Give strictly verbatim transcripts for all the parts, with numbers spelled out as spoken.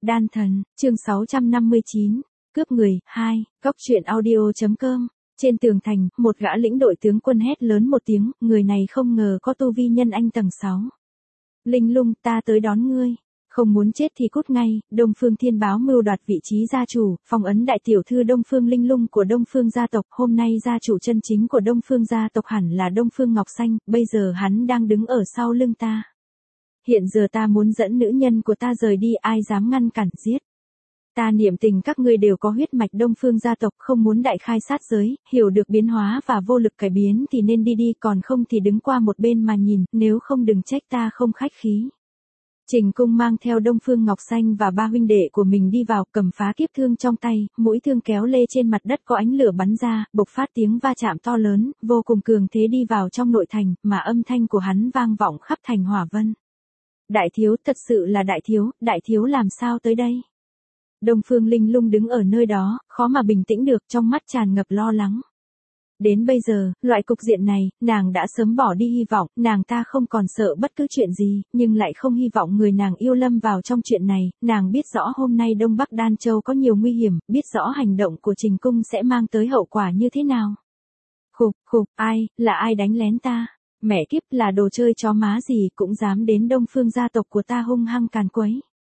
Đan thần, chương sáu trăm năm mươi chín, cướp người, hai, góc truyện audio.com. Trên tường thành, một gã lĩnh đội tướng quân hét lớn một tiếng, người này không ngờ có tu vi nhân anh tầng sáu. Linh Lung, ta tới đón ngươi. Không muốn chết thì cút ngay. Đông Phương Thiên báo mưu đoạt vị trí gia chủ, phong ấn đại tiểu thư Đông Phương Linh Lung của Đông Phương gia tộc. Hôm nay gia chủ chân chính của Đông Phương gia tộc hẳn là Đông Phương Ngọc Xanh, bây giờ hắn đang đứng ở sau lưng ta. Hiện giờ ta muốn dẫn nữ nhân của ta rời đi, ai dám ngăn cản, giết. Ta niệm tình các ngươi đều có huyết mạch Đông Phương gia tộc, không muốn đại khai sát giới, hiểu được biến hóa và vô lực cải biến thì nên đi đi, còn không thì đứng qua một bên mà nhìn, nếu không đừng trách ta không khách khí. Trình Cung mang theo Đông Phương Ngọc Xanh và ba huynh đệ của mình đi vào, cầm phá kiếp thương trong tay, mũi thương kéo lê trên mặt đất có ánh lửa bắn ra, bộc phát tiếng va chạm to lớn, vô cùng cường thế đi vào trong nội thành, mà âm thanh của hắn vang vọng khắp thành Hỏa Vân. Đại thiếu, thật sự là đại thiếu, đại thiếu làm sao tới đây? Đông Phương Linh Lung đứng ở nơi đó, khó mà bình tĩnh được, trong mắt tràn ngập lo lắng. Đến bây giờ, loại cục diện này, nàng đã sớm bỏ đi hy vọng, nàng ta không còn sợ bất cứ chuyện gì, nhưng lại không hy vọng người nàng yêu lâm vào trong chuyện này, nàng biết rõ hôm nay Đông Bắc Đan Châu có nhiều nguy hiểm, biết rõ hành động của Trình Cung sẽ mang tới hậu quả như thế nào. Khục, khục, ai, là ai đánh lén ta? Mẹ kiếp, là đồ chơi chó má gì cũng dám đến Đông Phương gia tộc của ta hung hăng càn quấy.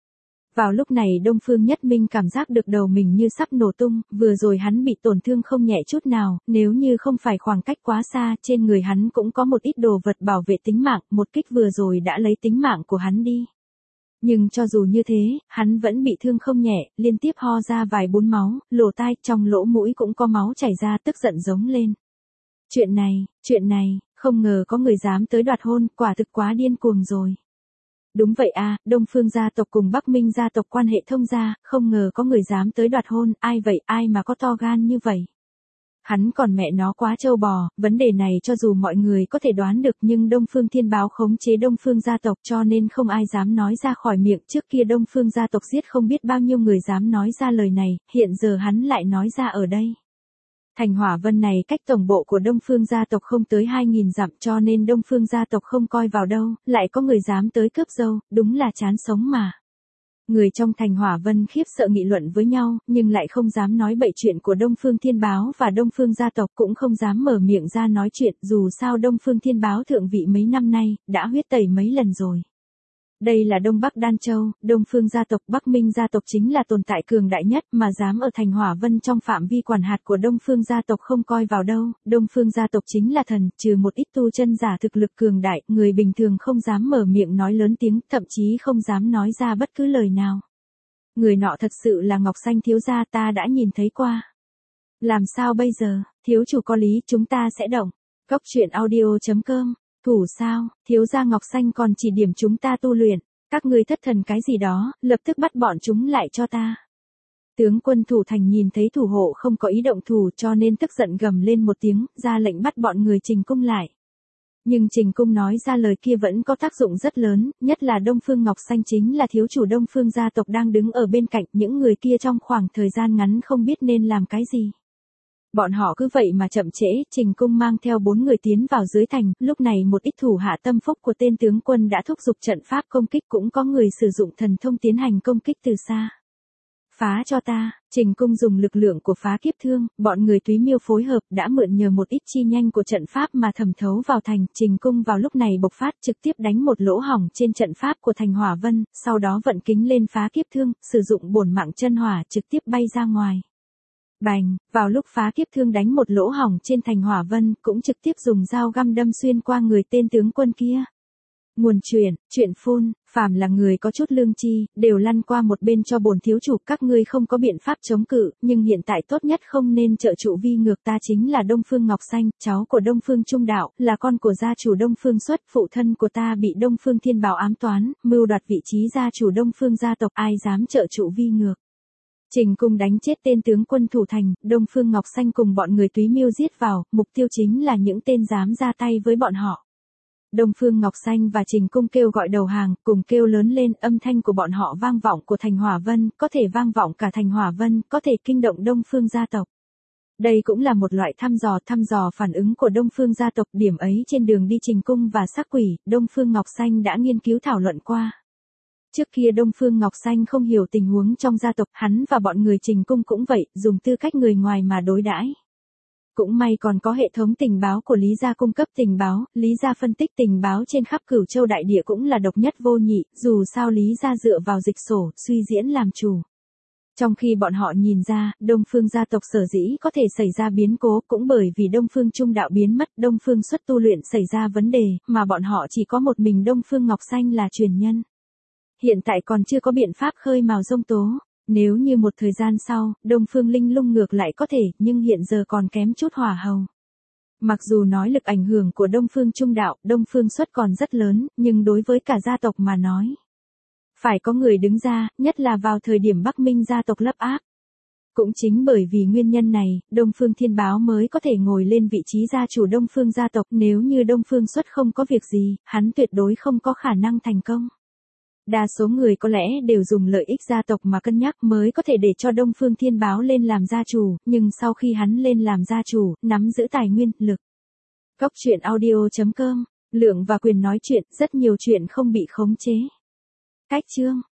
Vào lúc này Đông Phương Nhất Minh cảm giác được đầu mình như sắp nổ tung, vừa rồi hắn bị tổn thương không nhẹ chút nào, nếu như không phải khoảng cách quá xa, trên người hắn cũng có một ít đồ vật bảo vệ tính mạng, một kích vừa rồi đã lấy tính mạng của hắn đi. Nhưng cho dù như thế, hắn vẫn bị thương không nhẹ, liên tiếp ho ra vài bún máu, lỗ tai, trong lỗ mũi cũng có máu chảy ra, tức giận giống lên. Chuyện này, chuyện này, không ngờ có người dám tới đoạt hôn, quả thực quá điên cuồng rồi. Đúng vậy à, Đông Phương gia tộc cùng Bắc Minh gia tộc quan hệ thông gia, không ngờ có người dám tới đoạt hôn, ai vậy, ai mà có to gan như vậy. Hắn còn mẹ nó quá trâu bò, vấn đề này cho dù mọi người có thể đoán được nhưng Đông Phương Thiên báo khống chế Đông Phương gia tộc cho nên không ai dám nói ra khỏi miệng, trước kia Đông Phương gia tộc giết không biết bao nhiêu người dám nói ra lời này, hiện giờ hắn lại nói ra ở đây. Thành Hỏa Vân này cách tổng bộ của Đông Phương gia tộc không tới hai nghìn dặm cho nên Đông Phương gia tộc không coi vào đâu, lại có người dám tới cướp dâu, đúng là chán sống mà. Người trong Thành Hỏa Vân khiếp sợ nghị luận với nhau, nhưng lại không dám nói bậy chuyện của Đông Phương Thiên báo và Đông Phương gia tộc, cũng không dám mở miệng ra nói chuyện, dù sao Đông Phương Thiên báo thượng vị mấy năm nay, đã huyết tẩy mấy lần rồi. Đây là Đông Bắc Đan Châu, Đông Phương gia tộc, Bắc Minh gia tộc chính là tồn tại cường đại nhất mà dám ở Thành Hỏa Vân trong phạm vi quản hạt của Đông Phương gia tộc không coi vào đâu, Đông Phương gia tộc chính là thần, trừ một ít tu chân giả thực lực cường đại, người bình thường không dám mở miệng nói lớn tiếng, thậm chí không dám nói ra bất cứ lời nào. Người nọ thật sự là Ngọc Xanh thiếu gia, ta đã nhìn thấy qua. Làm sao bây giờ, thiếu chủ có lý, chúng ta sẽ động. Góc truyện audio.com. Thủ sao, thiếu gia Ngọc Xanh còn chỉ điểm chúng ta tu luyện, các ngươi thất thần cái gì đó, lập tức bắt bọn chúng lại cho ta. Tướng quân thủ thành nhìn thấy thủ hộ không có ý động thủ cho nên tức giận gầm lên một tiếng, ra lệnh bắt bọn người Trình Cung lại. Nhưng Trình Cung nói ra lời kia vẫn có tác dụng rất lớn, nhất là Đông Phương Ngọc Xanh chính là thiếu chủ Đông Phương gia tộc đang đứng ở bên cạnh, những người kia trong khoảng thời gian ngắn không biết nên làm cái gì. Bọn họ cứ vậy mà chậm trễ, Trình Cung mang theo bốn người tiến vào dưới thành, lúc này một ít thủ hạ tâm phúc của tên tướng quân đã thúc giục trận pháp công kích, cũng có người sử dụng thần thông tiến hành công kích từ xa. Phá cho ta, Trình Cung dùng lực lượng của phá kiếp thương, bọn người Túy Miêu phối hợp đã mượn nhờ một ít chi nhanh của trận pháp mà thẩm thấu vào thành, Trình Cung vào lúc này bộc phát trực tiếp đánh một lỗ hổng trên trận pháp của Thành Hỏa Vân, sau đó vận kính lên phá kiếp thương, sử dụng bổn mạng chân hỏa trực tiếp bay ra ngoài. Bành, vào lúc phá kiếp thương đánh một lỗ hổng trên Thành Hỏa Vân, cũng trực tiếp dùng dao găm đâm xuyên qua người tên tướng quân kia. Nguồn truyền, chuyện phun, phàm là người có chút lương chi, đều lăn qua một bên cho bổn thiếu chủ, các ngươi không có biện pháp chống cự, nhưng hiện tại tốt nhất không nên trợ trụ vi ngược, ta chính là Đông Phương Ngọc Xanh, cháu của Đông Phương Trung Đạo, là con của gia chủ Đông Phương Xuất, phụ thân của ta bị Đông Phương Thiên báo ám toán, mưu đoạt vị trí gia chủ Đông Phương gia tộc, ai dám trợ trụ vi ngược. Trình Cung đánh chết tên tướng quân thủ thành, Đông Phương Ngọc Xanh cùng bọn người Túy Miêu giết vào, mục tiêu chính là những tên dám ra tay với bọn họ. Đông Phương Ngọc Xanh và Trình Cung kêu gọi đầu hàng, cùng kêu lớn lên, âm thanh của bọn họ vang vọng của Thành Hỏa Vân, có thể vang vọng cả Thành Hỏa Vân, có thể kinh động Đông Phương gia tộc. Đây cũng là một loại thăm dò, thăm dò phản ứng của Đông Phương gia tộc, điểm ấy trên đường đi Trình Cung và Sắc Quỷ, Đông Phương Ngọc Xanh đã nghiên cứu thảo luận qua. Trước kia Đông Phương Ngọc Xanh không hiểu tình huống trong gia tộc, hắn và bọn người Trình Cung cũng vậy, dùng tư cách người ngoài mà đối đãi. Cũng may còn có hệ thống tình báo của Lý gia cung cấp tình báo, Lý gia phân tích tình báo trên khắp Cửu Châu đại địa cũng là độc nhất vô nhị, dù sao Lý gia dựa vào dịch sổ, suy diễn làm chủ. Trong khi bọn họ nhìn ra, Đông Phương gia tộc sở dĩ có thể xảy ra biến cố cũng bởi vì Đông Phương Trung đạo biến mất, Đông Phương Xuất tu luyện xảy ra vấn đề, mà bọn họ chỉ có một mình Đông Phương Ngọc Xanh là truyền nhân. Hiện tại còn chưa có biện pháp khơi mào giông tố. Nếu như một thời gian sau, Đông Phương Linh Lung ngược lại có thể, nhưng hiện giờ còn kém chút hỏa hầu. Mặc dù nói lực ảnh hưởng của Đông Phương Trung đạo, Đông Phương Xuất còn rất lớn, nhưng đối với cả gia tộc mà nói, phải có người đứng ra, nhất là vào thời điểm Bắc Minh gia tộc lấp áp. Cũng chính bởi vì nguyên nhân này, Đông Phương Thiên Báo mới có thể ngồi lên vị trí gia chủ Đông Phương gia tộc. Nếu như Đông Phương Xuất không có việc gì, hắn tuyệt đối không có khả năng thành công. Đa số người có lẽ đều dùng lợi ích gia tộc mà cân nhắc mới có thể để cho Đông Phương Thiên Báo lên làm gia chủ, nhưng sau khi hắn lên làm gia chủ, nắm giữ tài nguyên, lực. Góc truyện audio chấm com, lượng và quyền nói chuyện, rất nhiều chuyện không bị khống chế. Cách chương